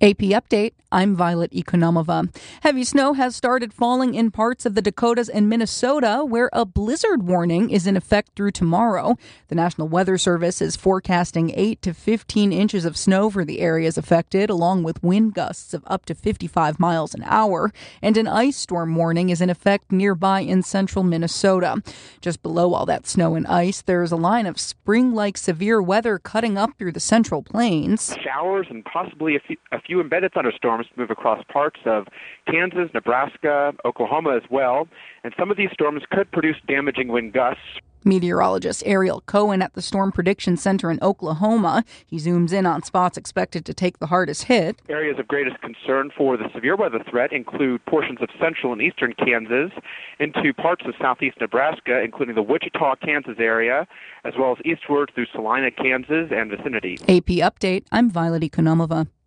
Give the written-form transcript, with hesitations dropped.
AP Update, I'm Violet Ekonomova. Heavy snow has started falling in parts of the Dakotas and Minnesota, where a blizzard warning is in effect through tomorrow. The National Weather Service is forecasting 8 to 15 inches of snow for the areas affected, along with wind gusts of up to 55 miles an hour. And an ice storm warning is in effect nearby in central Minnesota. Just below all that snow and ice, there's a line of spring-like severe weather cutting up through the Central Plains. Showers and possibly a few embedded thunderstorms move across parts of Kansas, Nebraska, Oklahoma as well, and some of these storms could produce damaging wind gusts. Meteorologist Ariel Cohen at the Storm Prediction Center in Oklahoma. He zooms in on spots expected to take the hardest hit. Areas of greatest concern for the severe weather threat include portions of central and eastern Kansas into parts of southeast Nebraska, including the Wichita, Kansas area, as well as eastward through Salina, Kansas, and vicinity. AP Update, I'm Violet Ekonomova.